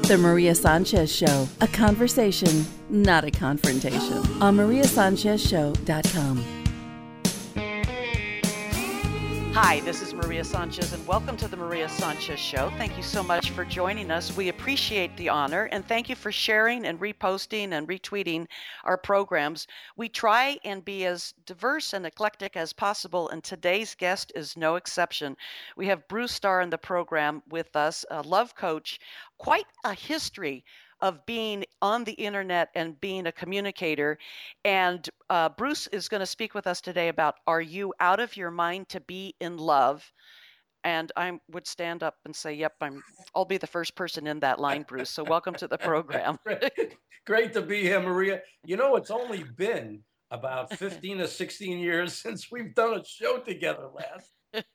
The Maria Sanchez Show, a conversation, not a confrontation. On mariasanchezshow.com. Hi, this is Maria Sanchez, and welcome to the Maria Sanchez Show. Thank you so much for joining us. We appreciate the honor, and thank you for sharing and reposting and retweeting our programs. We try and be as diverse and eclectic as possible, and today's guest is no exception. We have Bruce Starr in the program with us, a love coach, quite a history of being on the internet and being a communicator. And Bruce is going to speak with us today about, are you out of your mind to be in love? And I would stand up and say, yep, I'll be the first person in that line, Bruce. So welcome to the program. Great to be here, Maria. You know, it's only been about 15 or 16 years since we've done a show together last.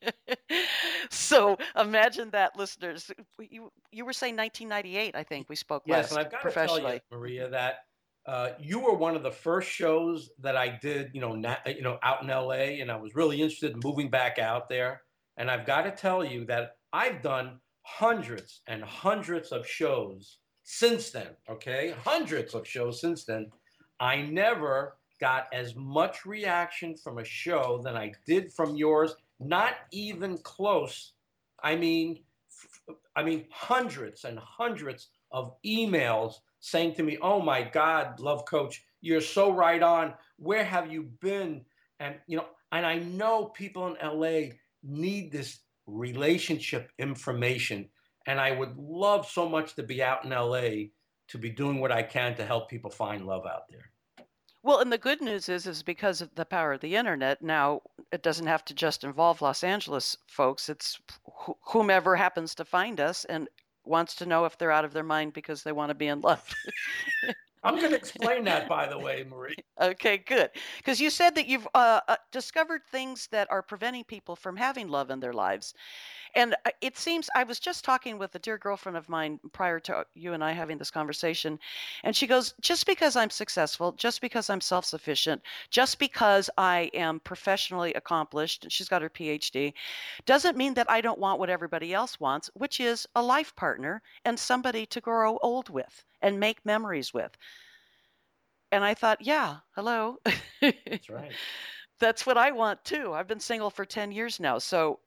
So imagine that, listeners. You were saying 1998, I think we spoke last. Yes, and I've got to tell you, Maria, that you were one of the first shows that I did, out in LA, and I was really interested in moving back out there. And I've got to tell you that I've done hundreds and hundreds of shows since then, okay? Hundreds of shows since then. I never got as much reaction from a show than I did from yours. Not even close. I mean, hundreds and hundreds of emails saying to me, "Oh my God, love coach, you're so right on. Where have you been?" And and I know people in LA need this relationship information, and I would love so much to be out in LA to be doing what I can to help people find love out there. Well, and the good news is because of the power of the internet, now it doesn't have to just involve Los Angeles folks. It's whomever happens to find us and wants to know if they're out of their mind because they want to be in love. I'm going to explain that, by the way, Marie. Okay, good. Because you said that you've discovered things that are preventing people from having love in their lives. And it seems, I was just talking with a dear girlfriend of mine prior to you and I having this conversation, and she goes, just because I'm successful, just because I'm self-sufficient, just because I am professionally accomplished, and she's got her PhD, doesn't mean that I don't want what everybody else wants, which is a life partner and somebody to grow old with and make memories with. And I thought, yeah, hello. That's right. That's what I want too. I've been single for 10 years now. So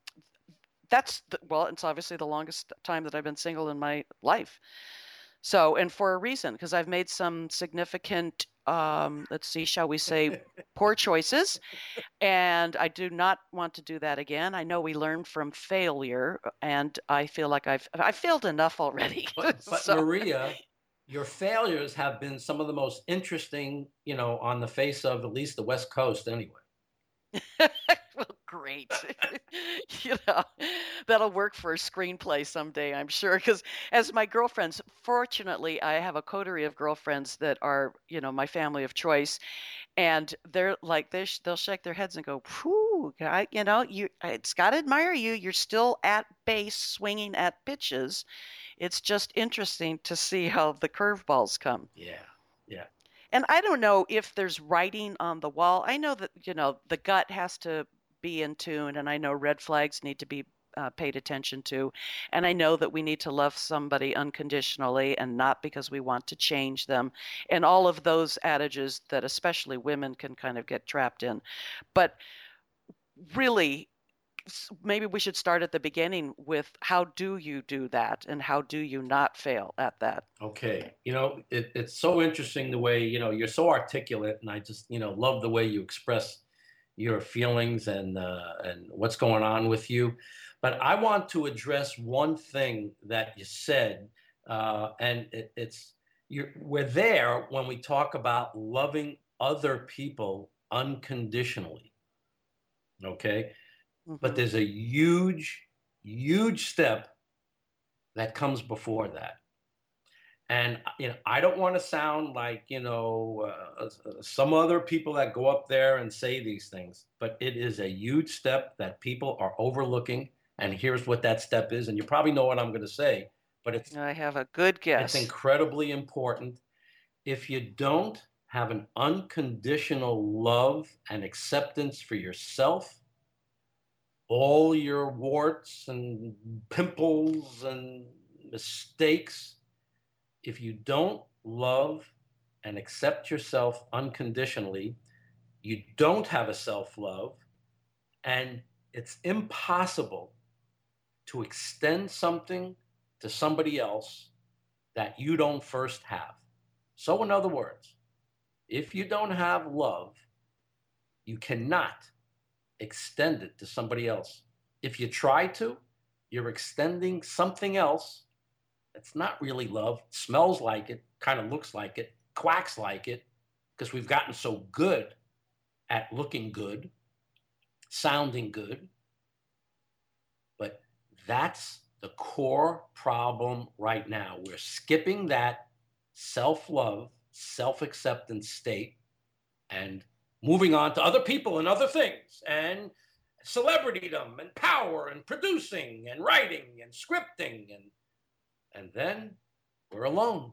it's obviously the longest time that I've been single in my life. So, and for a reason, because I've made some significant, shall we say, poor choices. And I do not want to do that again. I know we learn from failure, and I feel like I've failed enough already. But Maria, your failures have been some of the most interesting, on the face of at least the West Coast anyway. Well, great. That'll work for a screenplay someday, I'm sure. Because as my girlfriends, fortunately, I have a coterie of girlfriends that are, my family of choice. And they're like, they'll shake their heads and go, whew, it's got to admire you. You're still at base swinging at pitches. It's just interesting to see how the curveballs come. Yeah. Yeah. And I don't know if there's writing on the wall. I know that, the gut has to be in tune, and I know red flags need to be paid attention to. And I know that we need to love somebody unconditionally and not because we want to change them. And all of those adages that especially women can kind of get trapped in. But really, maybe we should start at the beginning with, how do you do that, and how do you not fail at that? Okay. It's so interesting the way, you're so articulate, and I just, love the way you express your feelings and what's going on with you. But I want to address one thing that you said, and we're there when we talk about loving other people unconditionally. Okay. Mm-hmm. But there's a huge, huge step that comes before that. And, I don't want to sound like, some other people that go up there and say these things, but it is a huge step that people are overlooking. And here's what that step is. And you probably know what I'm going to say, but I have a good guess. It's incredibly important. If you don't have an unconditional love and acceptance for yourself, all your warts and pimples and mistakes If you don't love and accept yourself unconditionally, you don't have a self-love, and it's impossible to extend something to somebody else that you don't first have. So, in other words, if you don't have love, you cannot extend it to somebody else. If you try to, you're extending something else that's not really love, smells like it, kind of looks like it, quacks like it, because we've gotten so good at looking good, sounding good. But that's the core problem right now. We're skipping that self love, self acceptance state and moving on to other people and other things and celebritydom and power and producing and writing and scripting. And then we're alone.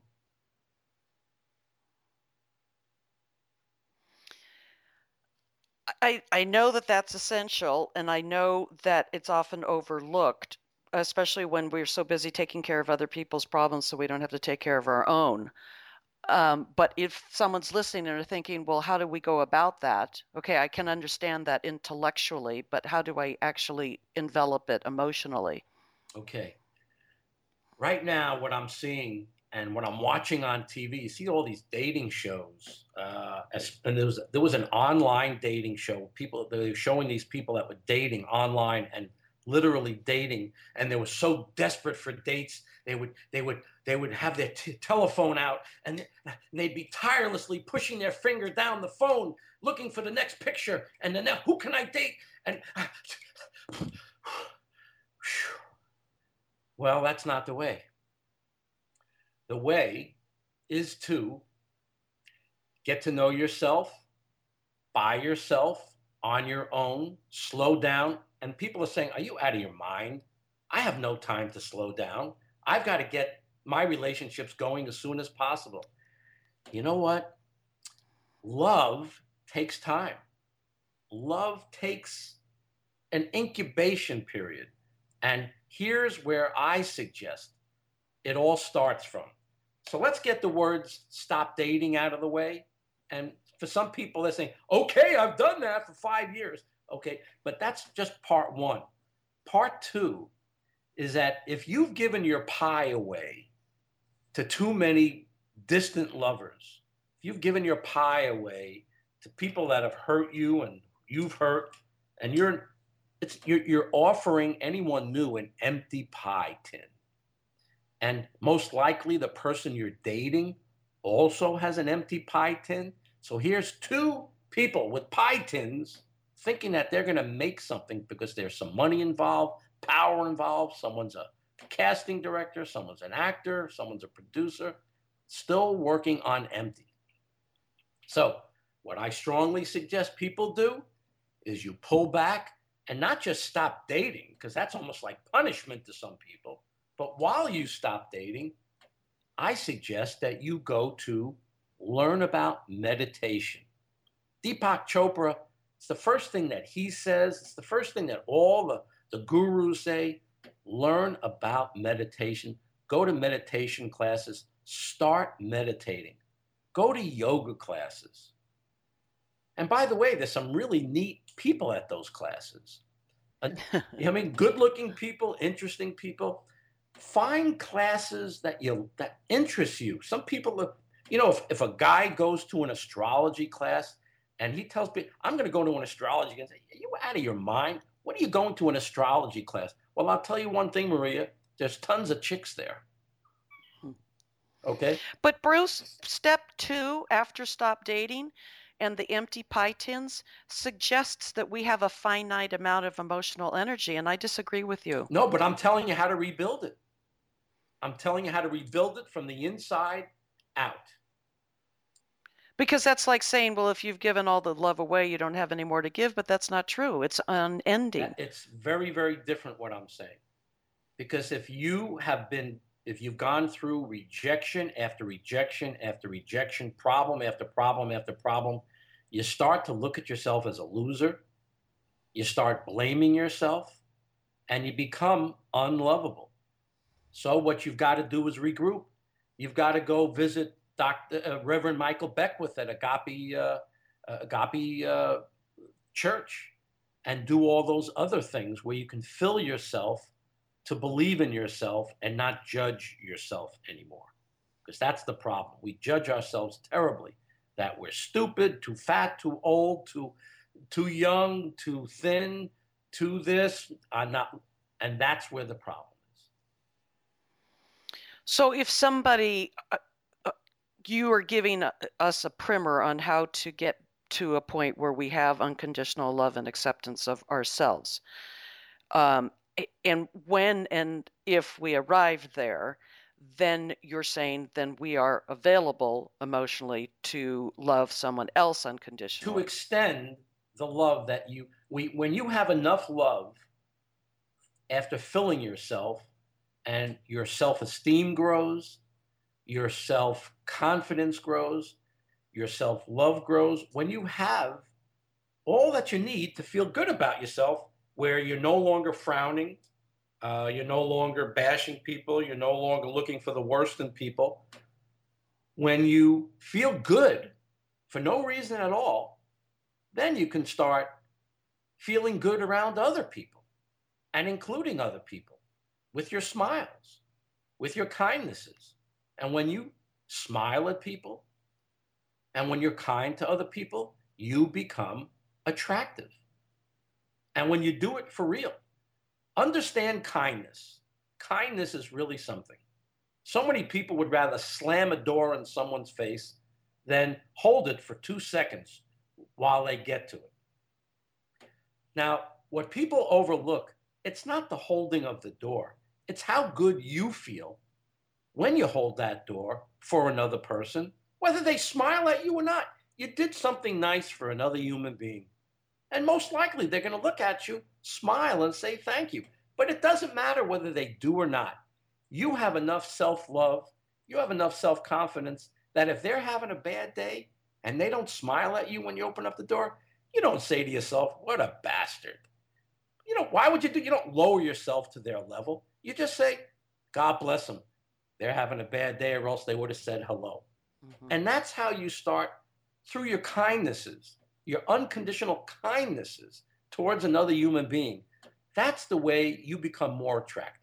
I know that that's essential, and I know that it's often overlooked, especially when we're so busy taking care of other people's problems so we don't have to take care of our own. But if someone's listening and are thinking, well, how do we go about that? Okay, I can understand that intellectually, but how do I actually envelop it emotionally? Okay. Right now, what I'm seeing and what I'm watching on TV, you see all these dating shows. And there was an online dating show. People they were showing these people that were dating online and literally dating, and they were so desperate for dates. They would have their telephone out, and they'd be tirelessly pushing their finger down the phone, looking for the next picture. And then who can I date? And well, that's not the way. The way is to get to know yourself by yourself on your own, slow down. And people are saying, are you out of your mind? I have no time to slow down. I've got to get my relationships going as soon as possible. You know what? Love takes time. Love takes an incubation period. And here's where I suggest it all starts from. So let's get the words stop dating out of the way. And for some people, they're saying, okay, I've done that for 5 years. Okay, but that's just part one. Part two is that if you've given your pie away to too many distant lovers, if you've given your pie away to people that have hurt you and you've hurt, and you're offering anyone new an empty pie tin. And most likely the person you're dating also has an empty pie tin. So here's two people with pie tins thinking that they're going to make something because there's some money involved, power involved. Someone's a casting director, someone's an actor, someone's a producer, still working on empty. So what I strongly suggest people do is you pull back and not just stop dating, because that's almost like punishment to some people. But while you stop dating, I suggest that you go to learn about meditation. Deepak Chopra, it's the first thing that he says. It's the first thing that all the gurus say. Learn about meditation. Go to meditation classes. Start meditating. Go to yoga classes. And by the way, there's some really neat people at those classes. I mean, good-looking people, interesting people. Find classes that interest you. Some people, if a guy goes to an astrology class and he tells me, I'm going to go to an astrology class, are you out of your mind? What are you going to an astrology class? Well, I'll tell you one thing, Maria. There's tons of chicks there. Okay? But Bruce, step 2 after stop dating and the empty pie tins suggests that we have a finite amount of emotional energy, and I disagree with you. No, but I'm telling you how to rebuild it. I'm telling you how to rebuild it from the inside out. Because that's like saying, well, if you've given all the love away, you don't have any more to give, but that's not true. It's unending. It's very, very different what I'm saying. Because if you've gone through rejection after rejection after rejection, problem after problem after problem, you start to look at yourself as a loser. You start blaming yourself, and you become unlovable. So what you've got to do is regroup. You've got to go visit Reverend Michael Beckwith at Agape Church and do all those other things where you can fill yourself to believe in yourself and not judge yourself anymore. Because that's the problem. We judge ourselves terribly, that we're stupid, too fat, too old, too young, too thin, too this, not, and that's where the problem is. So if somebody, you are giving us a primer on how to get to a point where we have unconditional love and acceptance of ourselves. And when and if we arrive there, then you're saying then we are available emotionally to love someone else unconditionally. To extend the love that when you have enough love after filling yourself, and your self-esteem grows, your self-confidence grows, your self-love grows, when you have all that you need to feel good about yourself, where you're no longer frowning, you're no longer bashing people, you're no longer looking for the worst in people. When you feel good for no reason at all, then you can start feeling good around other people and including other people with your smiles, with your kindnesses. And when you smile at people and when you're kind to other people, you become attractive. And when you do it for real, understand kindness. Kindness is really something. So many people would rather slam a door in someone's face than hold it for 2 seconds while they get to it. Now, what people overlook, it's not the holding of the door. It's how good you feel when you hold that door for another person, whether they smile at you or not. You did something nice for another human being. And most likely they're going to look at you, smile, and say thank you. But it doesn't matter whether they do or not. You have enough self-love, you have enough self-confidence that if they're having a bad day and they don't smile at you when you open up the door, you don't say to yourself, what a bastard. Why would you do? You don't lower yourself to their level. You just say, God bless them. They're having a bad day, or else they would have said hello. Mm-hmm. And that's how you start, through your kindnesses, your unconditional kindnesses towards another human being. That's the way you become more attractive.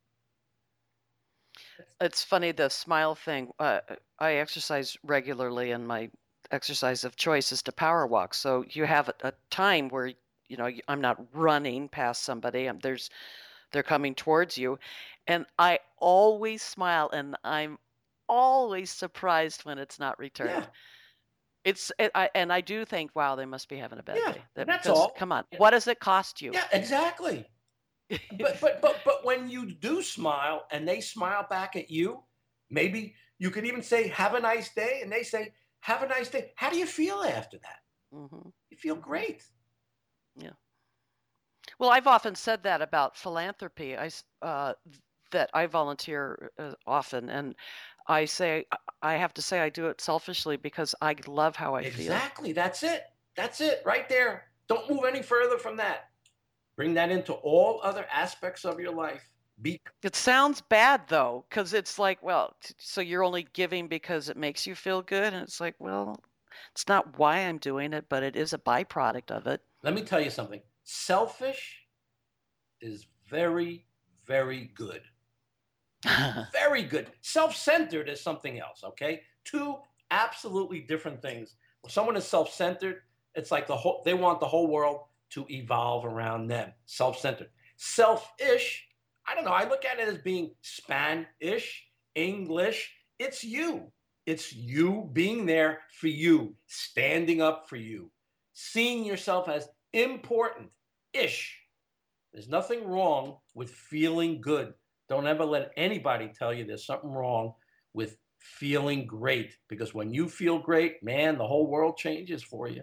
It's funny, the smile thing. I exercise regularly, and my exercise of choice is to power walk. So you have a time where I'm not running past somebody. They're coming towards you, and I always smile, and I'm always surprised when it's not returned. Yeah. And I do think, wow, they must be having a bad day. That's all. Come on, what does it cost you? Yeah, exactly. but when you do smile and they smile back at you, maybe you could even say, have a nice day, and they say, have a nice day. How do you feel after that? Mm-hmm. You feel great. Yeah. Well, I've often said that about philanthropy. That I volunteer often, and I have to say I do it selfishly because I love how I feel. Exactly. That's it right there. Don't move any further from that. Bring that into all other aspects of your life. It sounds bad, though, because it's like, well, so you're only giving because it makes you feel good. And it's like, well, it's not why I'm doing it, but it is a byproduct of it. Let me tell you something. Selfish is very, very good. Very good. Self-centered is something else, okay? Two absolutely different things. When someone is self-centered, it's like they want the whole world to evolve around them. Self-centered. Selfish, I don't know. I look at it as being Spanish, English. It's you. It's you being there for you, standing up for you, seeing yourself as important-ish. There's nothing wrong with feeling good. Don't ever let anybody tell you there's something wrong with feeling great, because when you feel great, man, the whole world changes for you.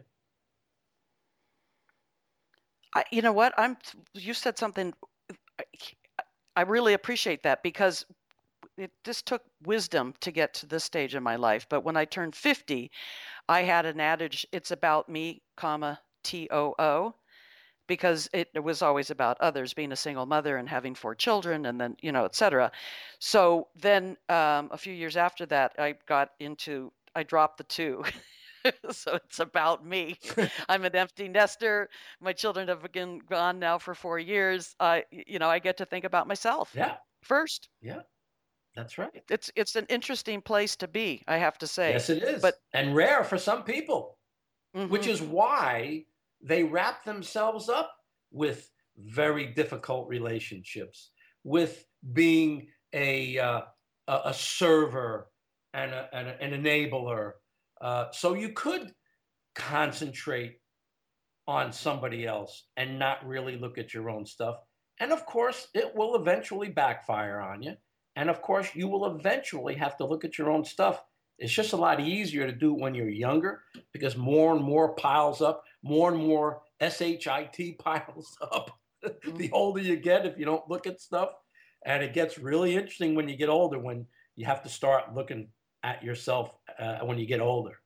You know what? You said something. I really appreciate that, because this took wisdom to get to this stage in my life. But when I turned 50, I had an adage, it's about me, comma, TOO, because it was always about others, being a single mother and having 4 children and then, et cetera. So then, a few years after that, I dropped the 2. So it's about me. I'm an empty nester. My children have been gone now for 4 years. I get to think about myself Yeah, first. yeah, that's right. It's an interesting place to be, I have to say. Yes, it is. But And rare for some people, which mhm. is why they wrap themselves up with very difficult relationships, with being a server and an enabler. So you could concentrate on somebody else and not really look at your own stuff. And of course, it will eventually backfire on you. And of course, you will eventually have to look at your own stuff. It's just a lot easier to do when you're younger because more and more piles up, more and more SHIT piles up the older you get if you don't look at stuff. And it gets really interesting when you get older, when you have to start looking at yourself when you get older.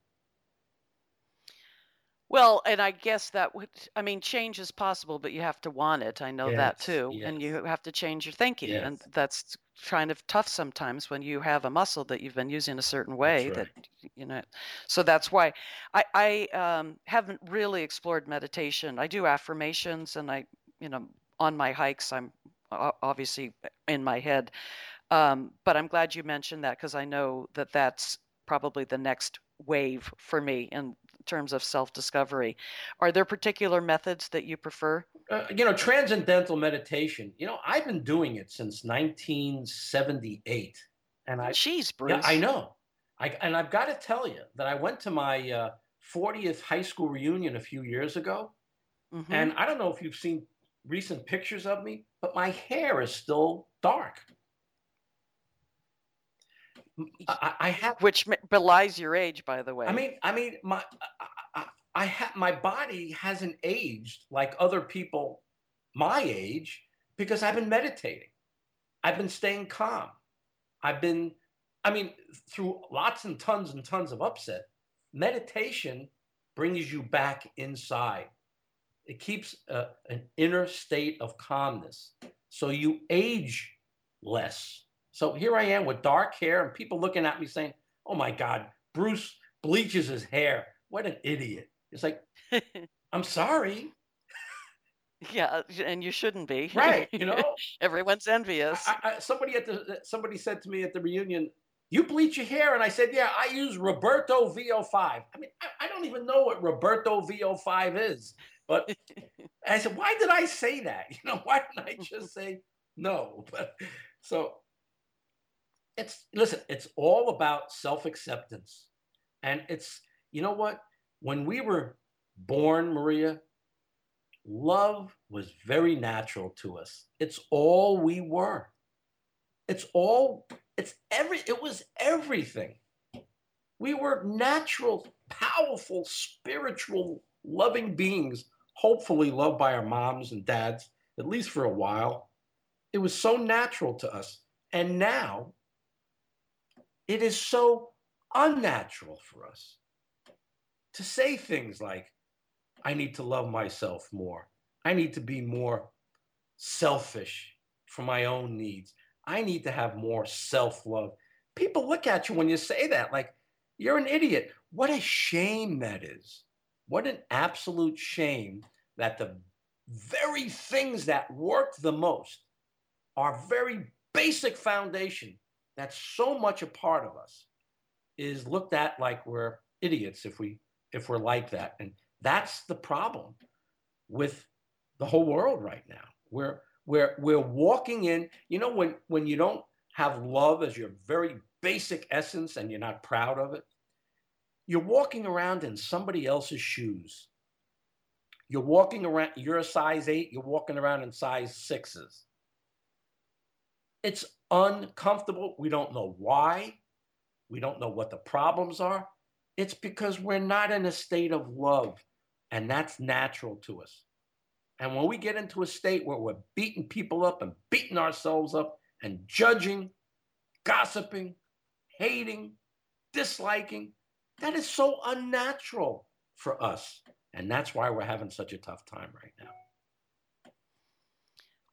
Well, and I guess I mean, change is possible, but you have to want it. I know that Yes, too. And yes, you have to change your thinking. And yes. that's kind of tough sometimes when you have a muscle that you've been using a certain That's way that, right. you know, so that's why I haven't really explored meditation. I do affirmations and you know, on my hikes, I'm obviously in my head. But I'm glad you mentioned that because I know that that's probably the next wave for me in terms of self-discovery. Are there particular methods that you prefer? Transcendental meditation. I've been doing it since 1978, and Jeez, yeah, I Bruce. know. I've got to tell you that I went to my 40th high school reunion a few years ago, Hmm. and I don't know if you've seen recent pictures of me, but my hair is still dark. I have. Which belies your age, by the I way. mean, I mean, my body hasn't aged like other people my age because I've been meditating. I've been staying calm. I've been, I mean, through lots and tons of upset, meditation brings you back inside. It keeps an inner state of calmness. So you age less. So here I am with dark hair and people looking at me saying, oh my God, Bruce bleaches his hair. What an idiot. It's like, I'm sorry. Yeah, and you shouldn't be. Right. Everyone's envious. Somebody said to me at the reunion, "You bleach your hair," and I said, "Yeah, I use Roberto VO5." I mean, I don't even know what Roberto VO5 is, but I said, "Why did I say that? Why didn't I just say no?" But so it's all about self acceptance, and it's you know what when we were born, Maria, love was very natural to us. It's all we were. It was everything. We were natural, powerful, spiritual, loving beings, hopefully loved by our moms and dads, at least for a while. It was so natural to us. And now it is so unnatural for us to say things like, I need to love myself more. I need to be more selfish for my own needs. I need to have more self love. People look at you when you say that like you're an idiot. What a shame that is. What an absolute shame that the very things that work the most, our very basic foundation, that's so much a part of us, is looked at like we're idiots if we're like that. And that's the problem with the whole world right now. We're walking in, when you don't have love as your very basic essence and you're not proud of it, you're walking around in somebody else's shoes. You're walking around, you're a size 8, you're walking around in size 6s. It's uncomfortable. We don't know why. We don't know what the problems are. It's because we're not in a state of love, and that's natural to us. And when we get into a state where we're beating people up and beating ourselves up and judging, gossiping, hating, disliking, that is so unnatural for us. And that's why we're having such a tough time right now.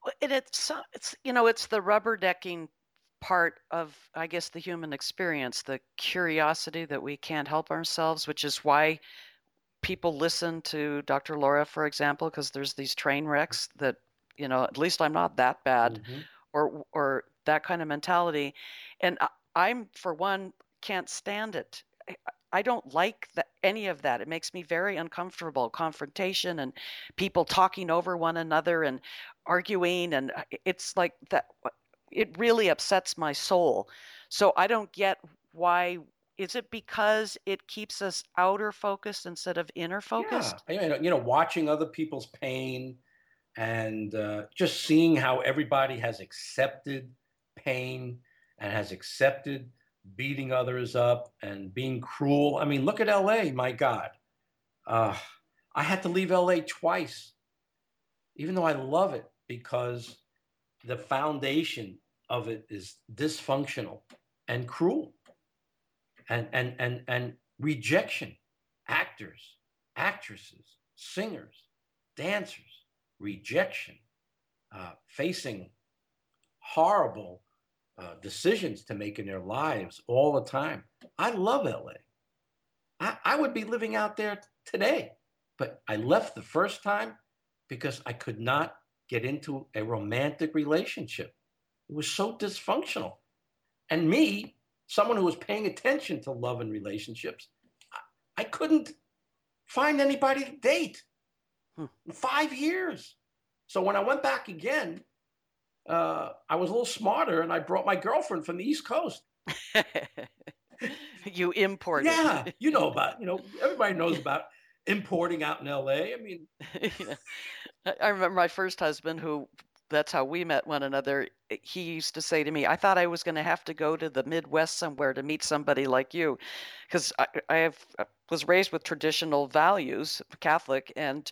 And it's it's the rubber decking part of, I guess, the human experience, the curiosity that we can't help ourselves, which is why people listen to Dr. Laura, for example, because there's these train wrecks that, at least I'm not that bad, Mm-hmm. or that kind of mentality. And I'm, for one, can't stand it. I don't like any of that. It makes me very uncomfortable. Confrontation and people talking over one another and arguing, and it's like that. It really upsets my soul. So I don't get why. Is it because it keeps us outer focused instead of inner Yeah, focused? watching other people's pain and just seeing how everybody has accepted pain and has accepted beating others up and being cruel. I mean, look at LA, my God. Uh, I had to leave LA twice, even though I love it, because the foundation of it is dysfunctional and cruel and rejection. Actors, actresses, singers, dancers, rejection, facing horrible decisions to make in their lives all the time. I love LA. I would be living out there today, but I left the first time because I could not get into a romantic relationship. It was so dysfunctional. And me, someone who was paying attention to love and relationships, I couldn't find anybody to date in 5 years. So when I went back again, I was a little smarter and I brought my girlfriend from the East Coast. You imported. Yeah, everybody knows about importing out in LA. I mean, I remember my first husband, who that's how we met one another. He used to say to me, "I thought I was going to have to go to the Midwest somewhere to meet somebody like you," because I was raised with traditional values, Catholic, and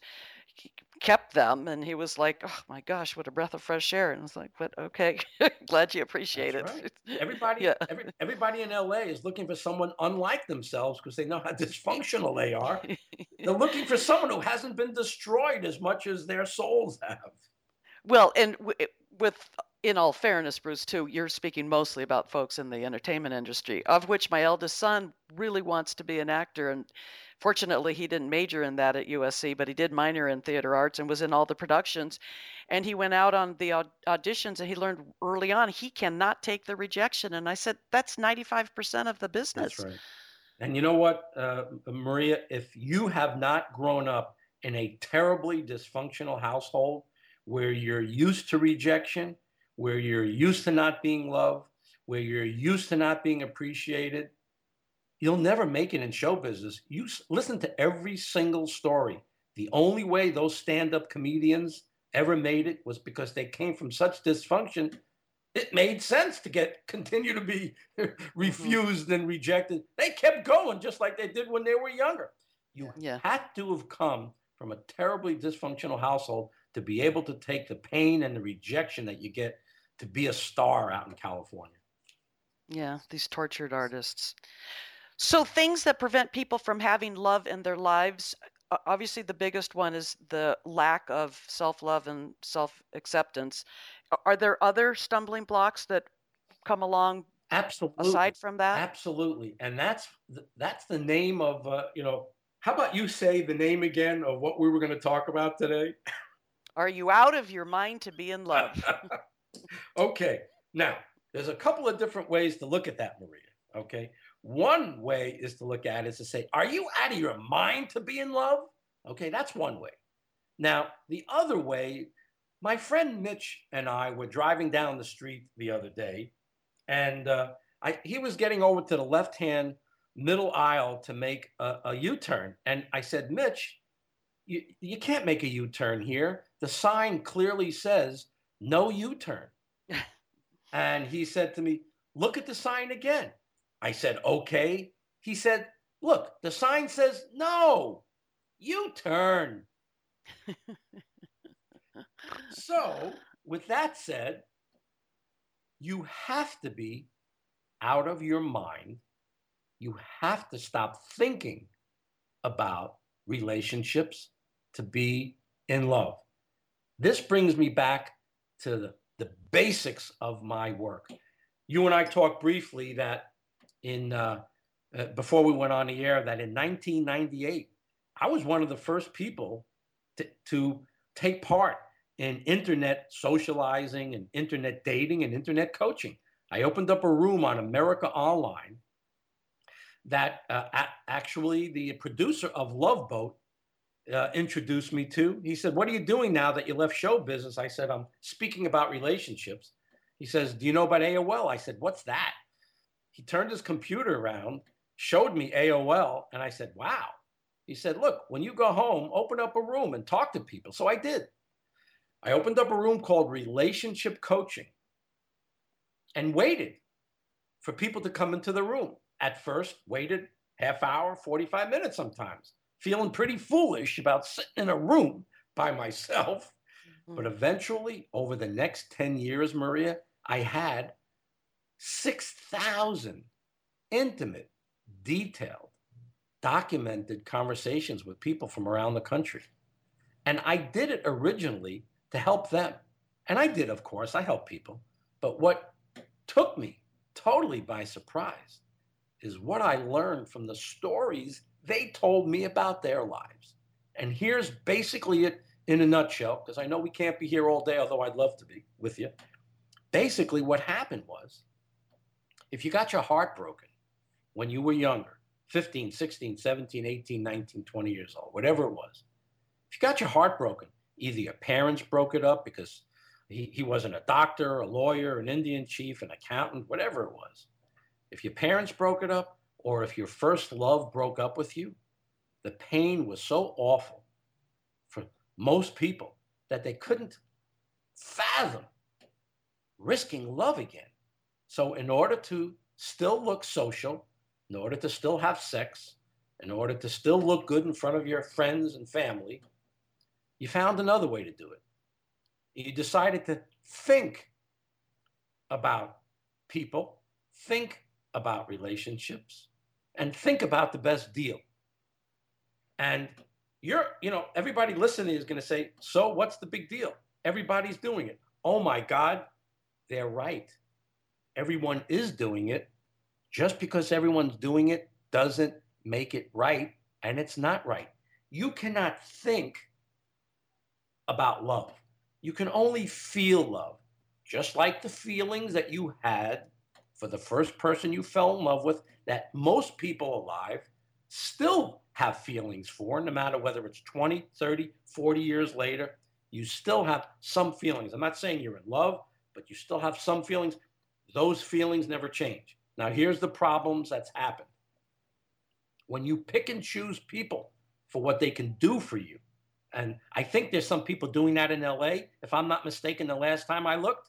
kept them. And he was like, "Oh my gosh, what a breath of fresh air!" And I was like, "But okay, glad you appreciate that's it." right. Everybody, Yeah. everybody in LA is looking for someone unlike themselves because they know how dysfunctional they are. They're looking for someone who hasn't been destroyed as much as their souls have. Well, and with in all fairness, Bruce, too, you're speaking mostly about folks in the entertainment industry, of which my eldest son really wants to be an actor. And fortunately, he didn't major in that at USC, but he did minor in theater arts and was in all the productions. And he went out on the auditions, and he learned early on he cannot take the rejection. And I said, that's 95% of the That's business. right. And you know what, Maria, if you have not grown up in a terribly dysfunctional household where you're used to rejection, where you're used to not being loved, where you're used to not being appreciated, you'll never make it in show business. You listen to every single story. The only way those stand-up comedians ever made it was because they came from such dysfunction. It made sense to continue to be refused and rejected. They kept going just like they did when they were younger. You Yeah. had to have come from a terribly dysfunctional household to be able to take the pain and the rejection that you get to be a star out in California. Yeah. These tortured artists. So things that prevent people from having love in their lives, obviously the biggest one is the lack of self-love and self-acceptance. Are there other stumbling blocks that come along Absolutely, aside from that? absolutely, and that's the name of How about you say the name again of what we were going to talk about today? Are you out of your mind to be in love? Okay, now there's a couple of different ways to look at that, Maria. Okay, one way is to look at it is to say, are you out of your mind to be in love? Okay, that's one way. Now, the other way, my friend Mitch and I were driving down the street the other day, and he was getting over to the left-hand middle aisle to make a U-turn. And I said, Mitch, you can't make a U-turn here. The sign clearly says no U-turn. And he said to me, look at the sign again. I said, okay. He said, look, the sign says no, U-turn. So, with that said, you have to be out of your mind. You have to stop thinking about relationships to be in love. This brings me back to the basics of my work. You and I talked briefly that before we went on the air, that in 1998, I was one of the first people to take part in internet socializing and internet dating and internet coaching. I opened up a room on America Online that actually the producer of Love Boat introduced me to. He said, "What are you doing now that you left show business?" I said, "I'm speaking about relationships." He says, "Do you know about AOL?" I said, "What's that?" He turned his computer around, showed me AOL, and I said, "Wow." He said, "Look, when you go home, open up a room and talk to people." So I did. I opened up a room called Relationship Coaching and waited for people to come into the room. At first, waited half hour, 45 minutes sometimes, feeling pretty foolish about sitting in a room by myself. But eventually, over the next 10 years, Maria, I had 6,000 intimate, detailed, documented conversations with people from around the country. And I did it originally to help them. And I did, of course, I help people. But what took me totally by surprise is what I learned from the stories they told me about their lives. And here's basically it in a nutshell, because I know we can't be here all day, although I'd love to be with you. Basically, what happened was, if you got your heart broken when you were younger, 15, 16, 17, 18, 19, 20 years old, whatever it was, if you got your heart broken, either your parents broke it up because he wasn't a doctor, a lawyer, an Indian chief, an accountant, whatever it was. If your parents broke it up, or if your first love broke up with you, the pain was so awful for most people that they couldn't fathom risking love again. So in order to still look social, in order to still have sex, in order to still look good in front of your friends and family, you found another way to do it. You decided to think about people, think about relationships, and think about the best deal. And everybody listening is going to say, "So what's the big deal? Everybody's doing it." Oh my God, they're right. Everyone is doing it. Just because everyone's doing it doesn't make it right, and it's not right. You cannot think about love. You can only feel love, just like the feelings that you had for the first person you fell in love with, that most people alive still have feelings for, no matter whether it's 20, 30, 40 years later. You still have some feelings. I'm not saying you're in love, but you still have some feelings. Those feelings never change. Now, here's the problems that's happened. When you pick and choose people for what they can do for you, and I think there's some people doing that in LA, if I'm not mistaken, the last time I looked.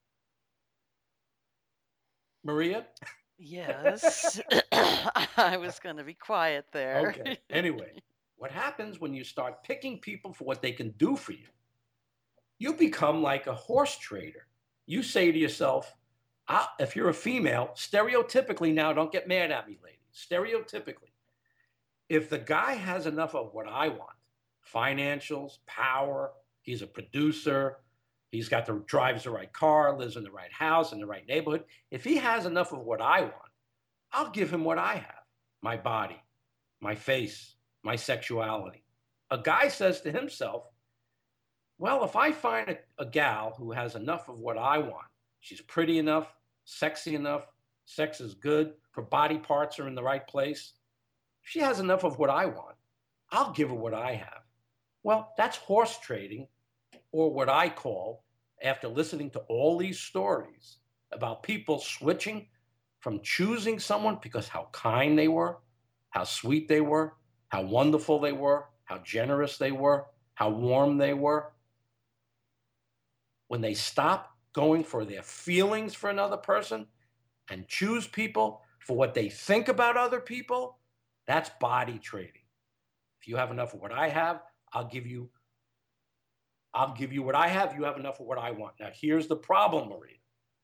Maria? Yes. I was going to be quiet there. Okay. Anyway, what happens when you start picking people for what they can do for you? You become like a horse trader. You say to yourself, if you're a female, stereotypically now, don't get mad at me, ladies, stereotypically, if the guy has enough of what I want, financials, power, he's a producer, drives the right car, lives in the right house, in the right neighborhood, if he has enough of what I want, I'll give him what I have: my body, my face, my sexuality. A guy says to himself, well, if I find a gal who has enough of what I want, she's pretty enough, sexy enough, sex is good, her body parts are in the right place, if she has enough of what I want, I'll give her what I have. Well, that's horse trading, or what I call, after listening to all these stories about people switching from choosing someone because how kind they were, how sweet they were, how wonderful they were, how generous they were, how warm they were. When they stop going for their feelings for another person and choose people for what they think about other people, that's body trading. If you have enough of what I have, I'll give you what I have. You have enough of what I want. Now, here's the problem, Maria.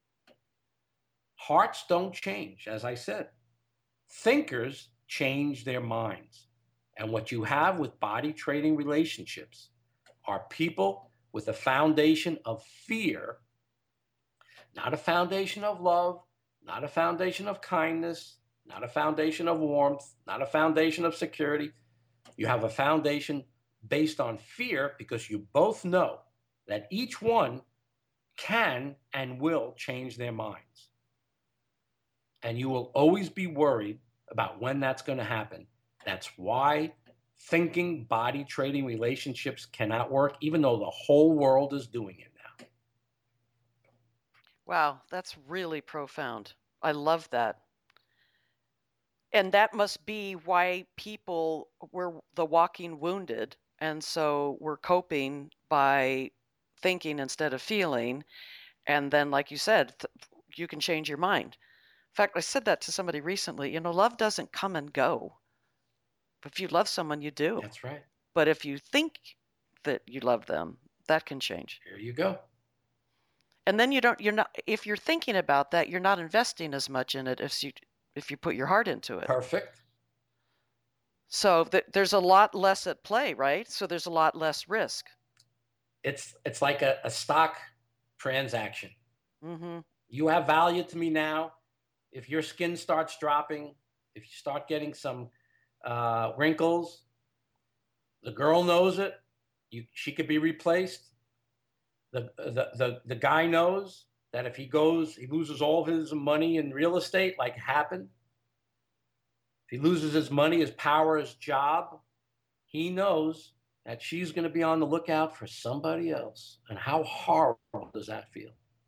Hearts don't change, as I said. Thinkers change their minds. And what you have with body trading relationships are people with a foundation of fear, not a foundation of love, not a foundation of kindness, not a foundation of warmth, not a foundation of security. You have a foundation based on fear because you both know that each one can and will change their minds. And you will always be worried about when that's going to happen. That's why thinking, body trading relationships cannot work, even though the whole world is doing it now. Wow, that's really profound. I love that. And that must be why people were the walking wounded. And so we're coping by thinking instead of feeling. And then, like you said, you can change your mind. In fact, I said that to somebody recently. Love doesn't come and go. If you love someone, you do. That's right. But if you think that you love them, that can change. Here you go. And then if you're thinking about that, you're not investing as much in it if you put your heart into it. Perfect. So there's a lot less at play, right? So there's a lot less risk. It's like a stock transaction. Mm-hmm. You have value to me now. If your skin starts dropping, if you start getting some wrinkles, the girl knows it. She could be replaced. The guy knows that if he loses all his money in real estate, like happened. If he loses his money, his power, his job, he knows that she's going to be on the lookout for somebody else. And how horrible does that feel?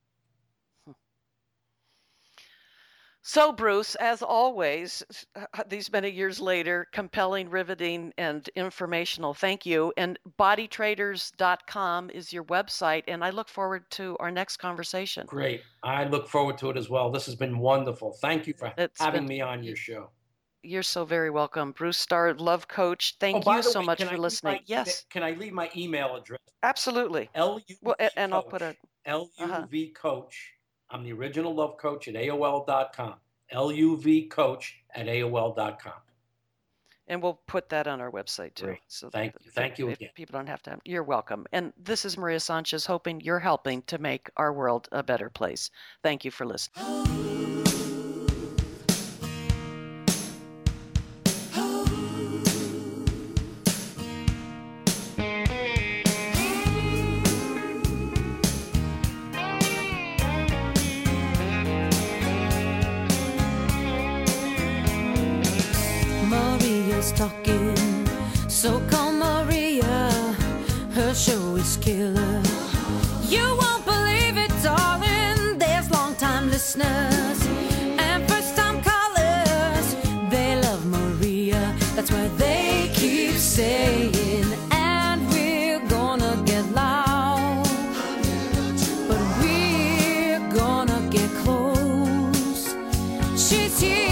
So, Bruce, as always, these many years later, compelling, riveting, and informational. Thank you. And bodytraders.com is your website, and I look forward to our next conversation. Great. I look forward to it as well. This has been wonderful. Thank you for having me on your show. You're so very welcome. Bruce Starr, Love Coach. Thank you so much for listening. Yes. Can I leave my email address? Absolutely. I'll put it. LUV Coach. I'm the original Love Coach at AOL.com. LUV Coach at AOL.com. And we'll put that on our website too. Great. So Thank you again. People don't have to. You're welcome. And this is Maria Sanchez, hoping you're helping to make our world a better place. Thank you for listening. Talking, so call Maria, her show is killer. You won't believe it, darling, there's long-time listeners and first-time callers. They love Maria, that's why they keep saying, and we're gonna get loud, but we're gonna get close. She's here.